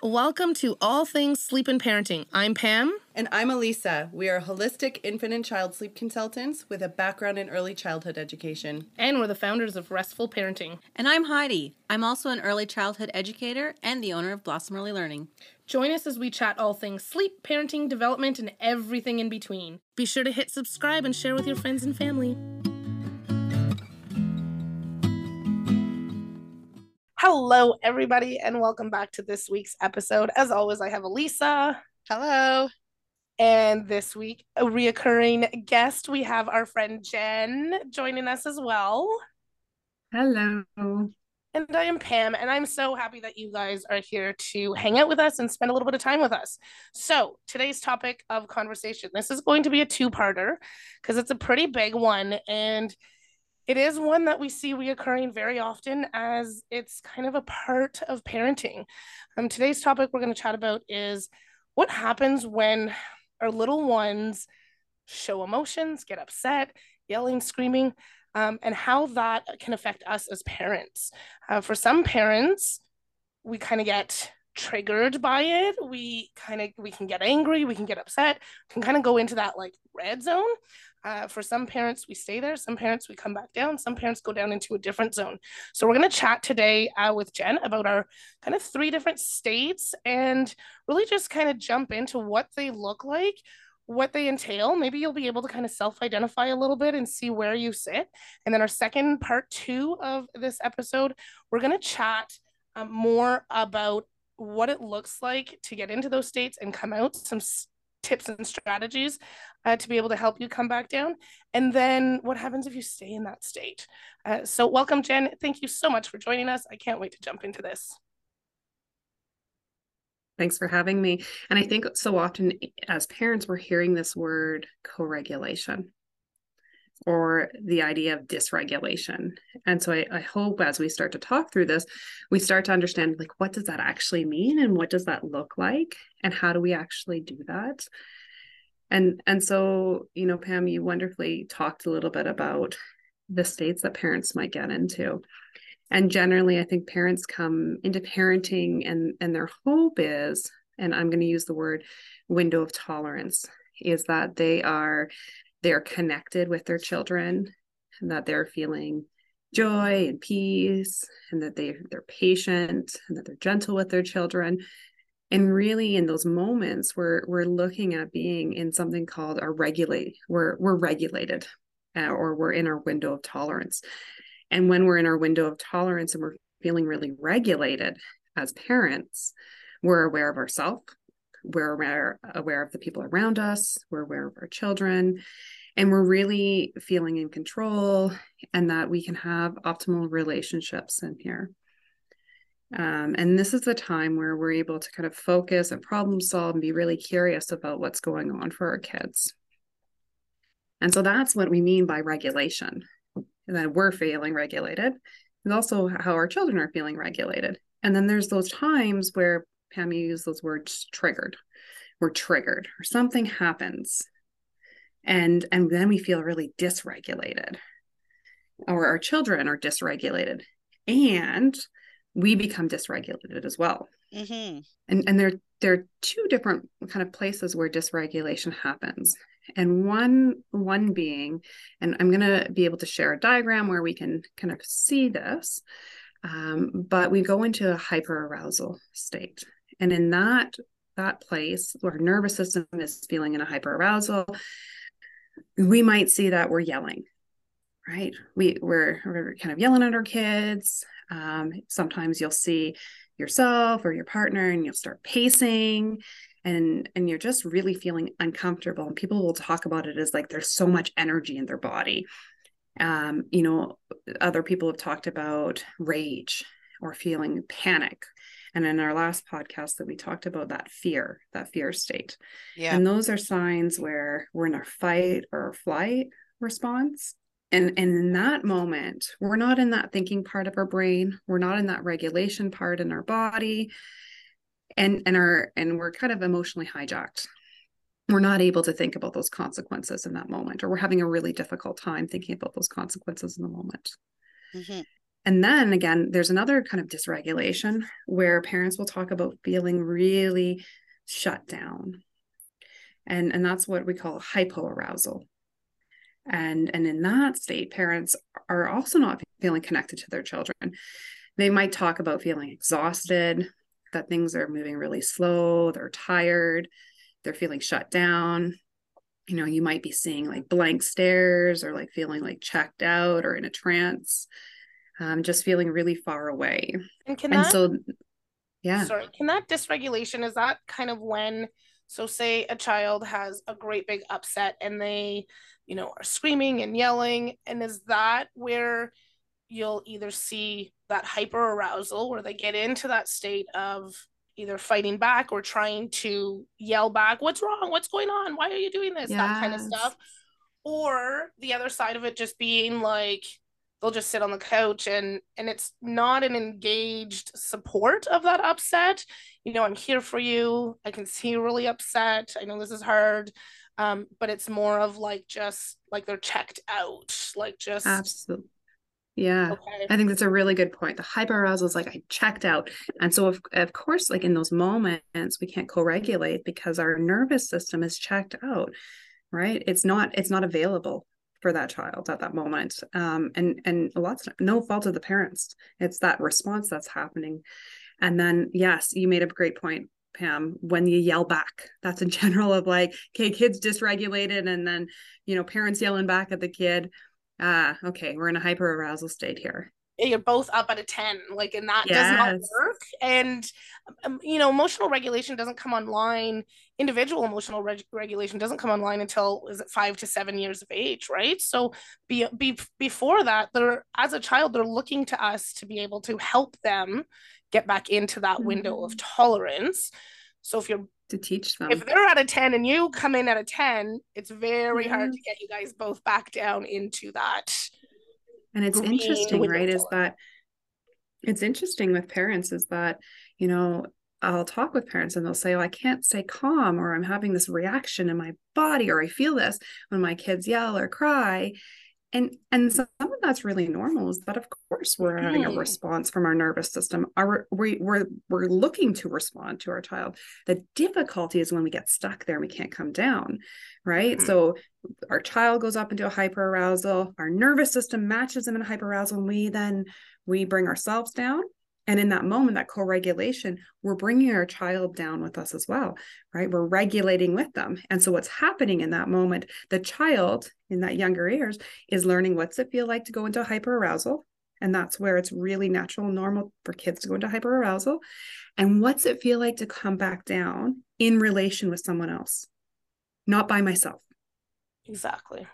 Welcome to All Things Sleep and Parenting. I'm Pam. And I'm Elisa. We are holistic infant and child sleep consultants with a background in early childhood education. And we're the founders of Restful Parenting. And I'm Heidi. I'm also an early childhood educator and the owner of Blossom Early Learning. Join us as we chat all things sleep, parenting, development, and everything in between. Be sure to hit subscribe and share with your friends and family. Hello, everybody, and welcome back to this week's episode. As always, I have Elisa. Hello. And this week, a reoccurring guest, we have our friend Jen joining us as well. Hello. And I am Pam, and I'm so happy that you guys are here to hang out with us and spend a little bit of time with us. So today's topic of conversation, this is going to be a two-parter because it's a pretty big one, and it is one that we see reoccurring very often as it's kind of a part of parenting. Today's topic we're going to chat about is what happens when our little ones show emotions, get upset, yelling, screaming, and how that can affect us as parents. For some parents, we kind of get triggered by it. We can get angry, we can get upset, can kind of go into that like red zone. For some parents, we stay there. Some parents, we come back down. Some parents go down into a different zone. So we're going to chat today with Jen about our kind of 3 different states and really just kind of jump into what they look like, what they entail. Maybe you'll be able to kind of self-identify a little bit and see where you sit. And then our second part 2 of this episode, we're going to chat more about what it looks like to get into those states and come out, some tips and strategies to be able to help you come back down. And then what happens if you stay in that state? So welcome, Jen. Thank you so much for joining us. I can't wait to jump into this. Thanks for having me. And I think so often as parents, we're hearing this word co-regulation or the idea of dysregulation. And so I hope as we start to talk through this, we start to understand like, what does that actually mean? And what does that look like? And how do we actually do that? And so, you know, Pam, you wonderfully talked a little bit about the states that parents might get into. And generally, I think parents come into parenting and their hope is, and I'm going to use the word window of tolerance, is that they're connected with their children and that they're feeling joy and peace and that they're patient and that they're gentle with their children. And really in those moments, we're looking at being in something called we're regulated or we're in our window of tolerance. And when we're in our window of tolerance and we're feeling really regulated as parents, we're aware of ourselves, we're aware of the people around us, we're aware of our children, and we're really feeling in control and that we can have optimal relationships in here. And this is the time where we're able to kind of focus and problem solve and be really curious about what's going on for our kids. And so that's what we mean by regulation, and that we're feeling regulated, and also how our children are feeling regulated. And then there's those times where, Pam, you use those words triggered. We're triggered or something happens. And then we feel really dysregulated, or our children are dysregulated and we become dysregulated as well. Mm-hmm. And there are 2 different kind of places where dysregulation happens. And one being, and I'm going to be able to share a diagram where we can kind of see this, but we go into a hyperarousal state. And in that place where our nervous system is feeling in a hyperarousal, we might see that we're yelling, right? We're kind of yelling at our kids. Sometimes you'll see yourself or your partner and you'll start pacing and you're just really feeling uncomfortable. And people will talk about it as like there's so much energy in their body. You know, other people have talked about rage or feeling panic. And in our last podcast that we talked about that fear state. Yeah. And those are signs where we're in our fight or flight response. And in that moment, we're not in that thinking part of our brain. We're not in that regulation part in our body. And we're kind of emotionally hijacked. We're not able to think about those consequences in that moment, or we're having a really difficult time thinking about those consequences in the moment. Mm-hmm. And then again, there's another kind of dysregulation where parents will talk about feeling really shut down. And that's what we call hypoarousal. And in that state, parents are also not feeling connected to their children. They might talk about feeling exhausted, that things are moving really slow, they're tired, they're feeling shut down. You know, you might be seeing like blank stares or like feeling like checked out or in a trance, just feeling really far away. And can And that, so, yeah. sorry, can that dysregulation, is that kind of when, so say a child has a great big upset and they, you know, are screaming and yelling, and is that where you'll either see that hyper arousal where they get into that state of either fighting back or trying to yell back, what's wrong, what's going on, why are you doing this, that kind of Yes. stuff, or the other side of it just being like they'll just sit on the couch and it's not an engaged support of that upset. You know, I'm here for you, I can see you're really upset, I know this is hard, but it's more of like just like they're checked out, like just Absolutely. Yeah, okay. I think that's a really good point. The hyperarousal is like I checked out. And so of course, like in those moments, we can't co-regulate because our nervous system is checked out, right? It's not available for that child at that moment. And lots of no fault of the parents. It's that response that's happening. And then yes, you made a great point, Pam, when you yell back. That's in general of like, okay, kids dysregulated, and then, you know, parents yelling back at the kid. Okay, we're in a hyper arousal state here. You're both up at a 10, like, and that does not Yes. work. And you know, emotional regulation doesn't come online, individual emotional regulation doesn't come online until, is it 5 to 7 years of age, right? So before that, they're, as a child, they're looking to us to be able to help them get back into that window of tolerance. So To teach them. if they're at a 10 and you come in at a 10, it's very hard Yeah. to get you guys both back down into that. And it's green interesting, window right? Is tolerance. that it's interesting with parents is that, you know, I'll talk with parents and they'll say, oh, I can't stay calm, or I'm having this reaction in my body, or I feel this when my kids yell or cry. And some of that's really normal, is that of course we're having a response from our nervous system. We're looking to respond to our child. The difficulty is when we get stuck there and we can't come down, right? So our child goes up into a hyperarousal, our nervous system matches them in a hyperarousal, and we bring ourselves down. And in that moment, that co-regulation, we're bringing our child down with us as well, right? We're regulating with them. And so what's happening in that moment, the child in that younger years is learning what's it feel like to go into hyperarousal. And that's where it's really natural and normal for kids to go into hyperarousal. And what's it feel like to come back down in relation with someone else, not by myself. Exactly.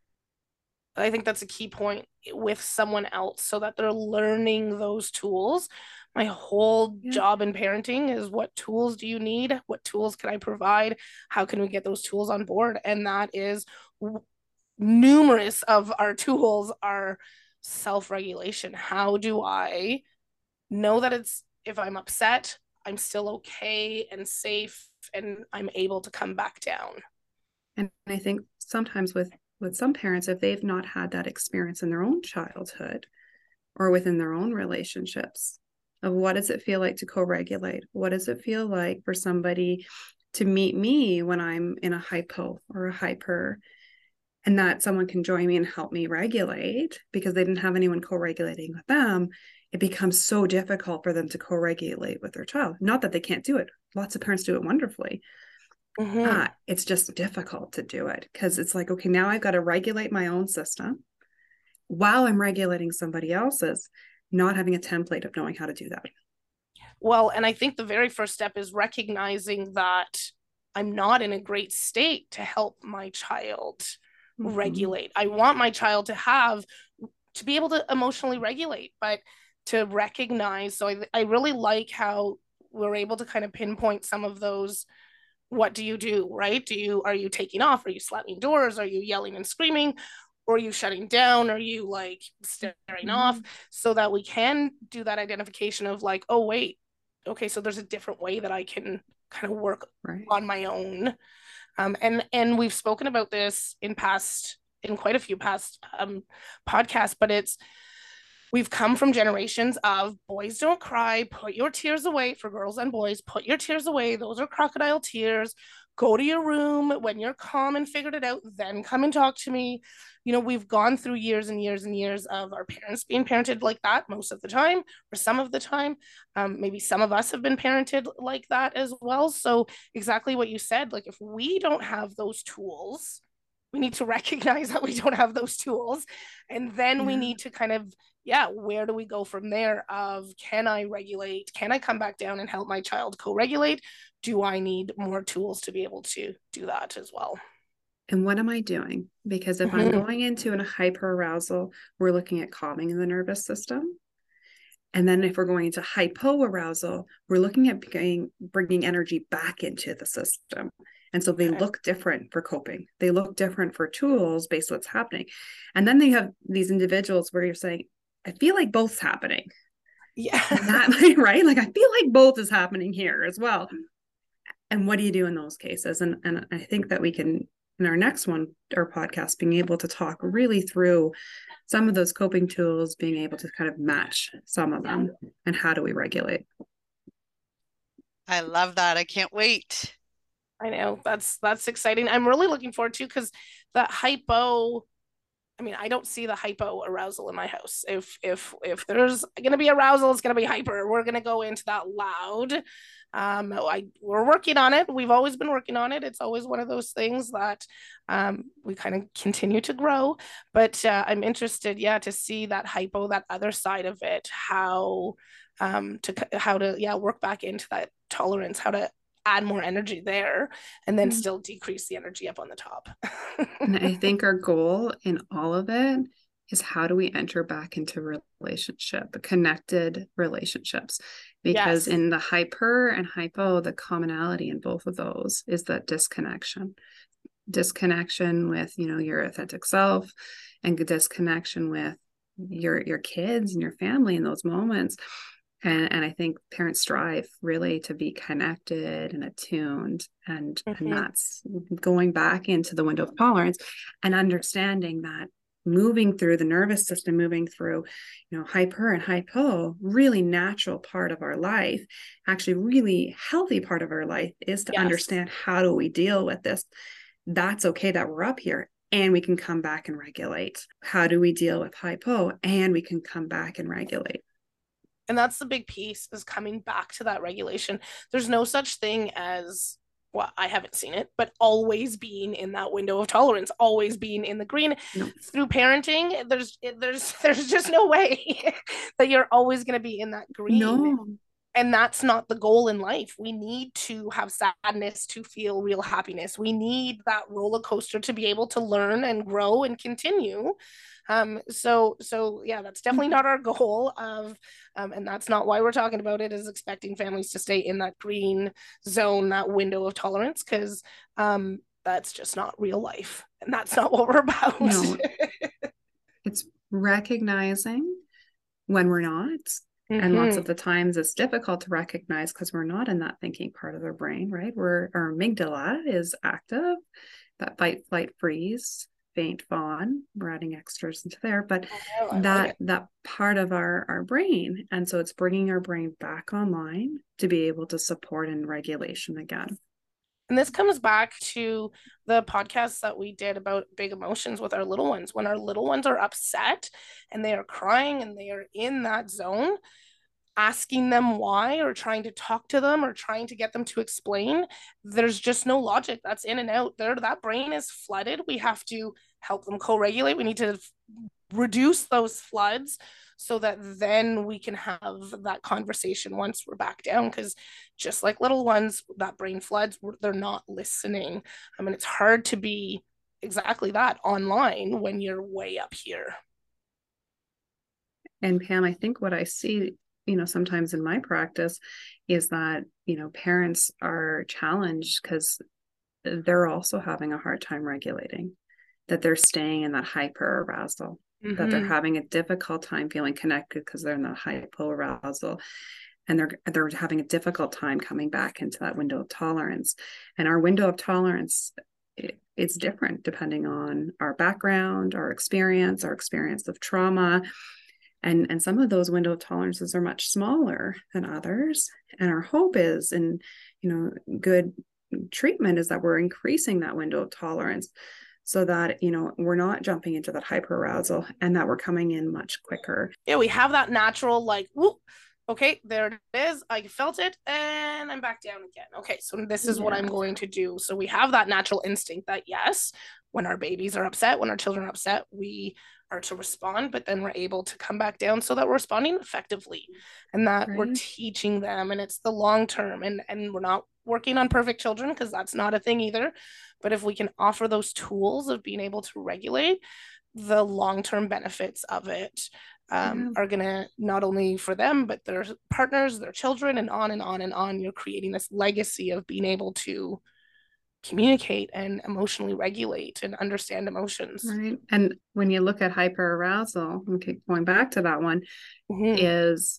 I think that's a key point, with someone else, so that they're learning those tools. My whole job in parenting is, what tools do you need? What tools can I provide? How can we get those tools on board? And that is, numerous of our tools are self-regulation. How do I know that it's, if I'm upset, I'm still okay and safe and I'm able to come back down? And I think sometimes with some parents, if they've not had that experience in their own childhood or within their own relationships of what does it feel like to co-regulate? What does it feel like for somebody to meet me when I'm in a hypo or a hyper, and that someone can join me and help me regulate because they didn't have anyone co-regulating with them? It becomes so difficult for them to co-regulate with their child. Not that they can't do it. Lots of parents do it wonderfully. It's just difficult to do it because it's like, okay, now I've got to regulate my own system while I'm regulating somebody else's, not having a template of knowing how to do that. Well, and I think the very first step is recognizing that I'm not in a great state to help my child regulate. I want my child to be able to emotionally regulate, but to recognize. So I really like how we're able to kind of pinpoint some of those. What do you do, right? Are you taking off? Are you slamming doors? Are you yelling and screaming? Or are you shutting down? Are you like staring off? So that we can do that identification of like, oh, wait, okay, so there's a different way that I can kind of work on my own. And we've spoken about this in quite a few past podcasts, but we've come from generations of boys don't cry, put your tears away. For girls and boys, put your tears away. Those are crocodile tears. Go to your room when you're calm and figured it out, then come and talk to me. You know, we've gone through years and years and years of our parents being parented like that most of the time, or some of the time. Maybe some of us have been parented like that as well. So exactly what you said, like if we don't have those tools, we need to recognize that we don't have those tools, and then we need to kind of, where do we go from there? Of, can I regulate? Can I come back down and help my child co-regulate? Do I need more tools to be able to do that as well? And what am I doing? Because if I'm going into a hyperarousal, we're looking at calming the nervous system. And then if we're going into hypoarousal, we're looking at bringing energy back into the system. And so they look different for coping. They look different for tools based on what's happening. And then they have these individuals where you're saying, I feel like both's happening. Yeah. That, right? Like, I feel like both is happening here as well. And what do you do in those cases? And I think that we can, in our next one, our podcast, being able to talk really through some of those coping tools, being able to kind of match some of them, and how do we regulate? I love that. I can't wait. I know, that's exciting. I'm really looking forward to, because that hypo, I mean, I don't see the hypo arousal in my house. If there's gonna be arousal, it's gonna be hyper. We're gonna go into that loud. We're working on it. We've always been working on it. It's always one of those things that we kind of continue to grow. But I'm interested, to see that hypo, that other side of it, how to work back into that tolerance, how to add more energy there, and then still decrease the energy up on the top. And I think our goal in all of it is, how do we enter back into connected relationships? Because in the hyper and hypo, the commonality in both of those is that disconnection with, your authentic self, and disconnection with your kids and your family in those moments. And I think parents strive really to be connected and attuned, and that's going back into the window of tolerance and understanding that moving through the nervous system, moving through, hyper and hypo, really natural part of our life, actually really healthy part of our life, is to understand, how do we deal with this? That's okay that we're up here and we can come back and regulate. How do we deal with hypo and we can come back and regulate? And that's the big piece, is coming back to that regulation. There's no such thing as, well, I haven't seen it, but always being in that window of tolerance, always being in the green. Through parenting. There's just no way that you're always going to be in that green. No. And that's not the goal in life. We need to have sadness to feel real happiness. We need that roller coaster to be able to learn and grow and continue. So that's definitely not our goal of, and that's not why we're talking about it, is expecting families to stay in that green zone, that window of tolerance, because that's just not real life, and that's not what we're about. No. It's recognizing when we're not. And lots of the times it's difficult to recognize because we're not in that thinking part of our brain, right? Our amygdala is active, that fight, flight, freeze, faint, fawn. We're adding extras into there, but that part of our brain. And so it's bringing our brain back online to be able to support and regulation again. And this comes back to the podcast that we did about big emotions with our little ones. When our little ones are upset and they are crying and they are in that zone, asking them why, or trying to talk to them, or trying to get them to explain, there's just no logic. That's in and out there. That brain is flooded. We have to help them co-regulate. We need to reduce those floods so that then we can have that conversation once we're back down, because just like little ones, that brain floods, they're not listening. I mean, it's hard to be exactly that online when you're way up here. And Pam, I think what I see, sometimes in my practice is that, parents are challenged because they're also having a hard time regulating, that they're staying in that hyper arousal. That they're having a difficult time feeling connected because they're in that hypoarousal, and they're having a difficult time coming back into that window of tolerance. And our window of tolerance, it's different depending on our background, our experience of trauma. And some of those window of tolerances are much smaller than others. And our hope is, and good treatment is that we're increasing that window of tolerance so that, we're not jumping into that hyperarousal and that we're coming in much quicker. Yeah, we have that natural, like, whoop, okay, there it is. I felt it and I'm back down again. Okay, so this is what I'm going to do. So we have that natural instinct that, yes, when our babies are upset, when our children are upset, we are to respond, but then we're able to come back down so that we're responding effectively and that we're teaching them, and it's the long term, and we're not working on perfect children because that's not a thing either. But if we can offer those tools of being able to regulate, the long-term benefits of it are gonna, not only for them, but their partners, their children, and on and on and on. You're creating this legacy of being able to communicate and emotionally regulate and understand emotions. Right. And when you look at hyperarousal, okay, going back to that one, is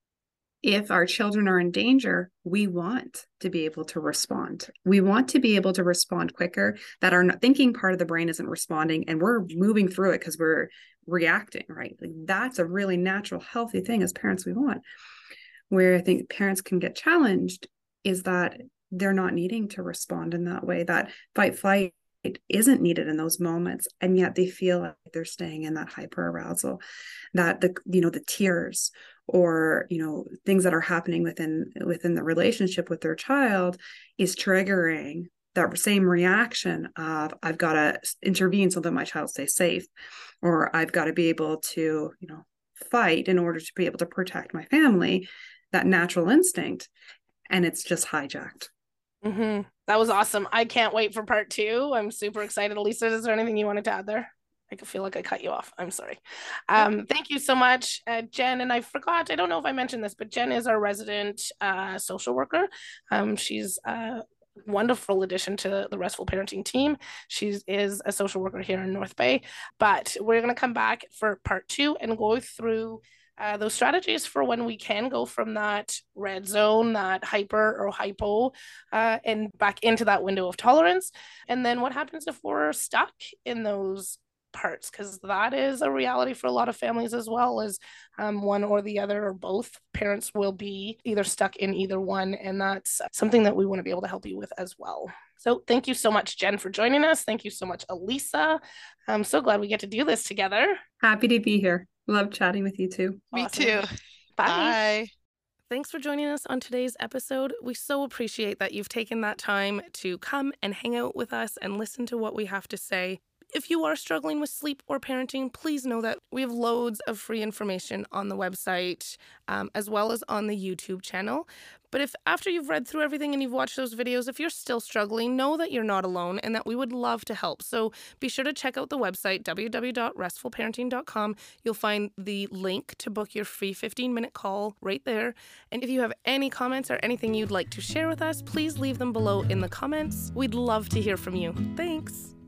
if our children are in danger, we want to be able to respond. We want to be able to respond quicker, that our thinking part of the brain isn't responding and we're moving through it because we're reacting, right? Like, that's a really natural, healthy thing as parents we want. Where I think parents can get challenged is that they're not needing to respond in that way, that fight flight isn't needed in those moments, and yet they feel like they're staying in that hyperarousal, that the tears or things that are happening within the relationship with their child is triggering that same reaction of, I've got to intervene so that my child stays safe, or I've got to be able to fight in order to be able to protect my family, that natural instinct, and it's just hijacked. That was awesome. I can't wait for part 2. I'm super excited. Elisa, is there anything you wanted to add there? I feel like I cut you off. I'm sorry. Thank you so much, Jen. And I don't know if I mentioned this, but Jen is our resident social worker. She's a wonderful addition to the Restful Parenting team. She is a social worker here in North Bay, but we're going to come back for part 2 and go through those strategies for when we can go from that red zone, that hyper or hypo, and back into that window of tolerance. And then what happens if we're stuck in those parts, because that is a reality for a lot of families as well, as one or the other or both parents will be either stuck in either one, and that's something that we want to be able to help you with as well. So thank you so much, Jen, for joining us. Thank you so much, Elisa. I'm so glad we get to do this together. Happy to be here. Love chatting with you too. Me too. Bye. Bye. Thanks for joining us on today's episode. We so appreciate that you've taken that time to come and hang out with us and listen to what we have to say. If you are struggling with sleep or parenting, please know that we have loads of free information on the website, as well as on the YouTube channel. But if after you've read through everything and you've watched those videos, if you're still struggling, know that you're not alone and that we would love to help. So be sure to check out the website, www.restfulparenting.com. You'll find the link to book your free 15-minute call right there. And if you have any comments or anything you'd like to share with us, please leave them below in the comments. We'd love to hear from you. Thanks.